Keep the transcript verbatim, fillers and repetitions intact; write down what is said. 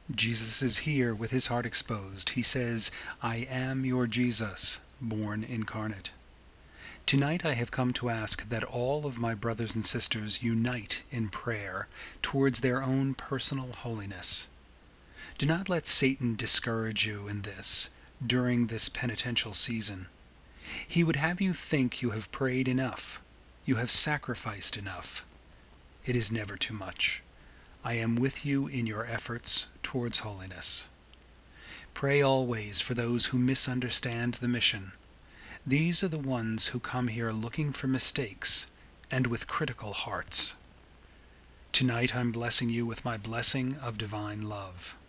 Jesus is here with his heart exposed. He says, "I am your Jesus, born incarnate." Tonight I have come to ask that all of my brothers and sisters unite in prayer towards their own personal holiness. Do not let Satan discourage you in this during this penitential season. He would have you think you have prayed enough, you have sacrificed enough. It is never too much. I am with you in your efforts towards holiness. Pray always for those who misunderstand the mission. These are the ones who come here looking for mistakes and with critical hearts. Tonight I'm blessing you with my blessing of divine love.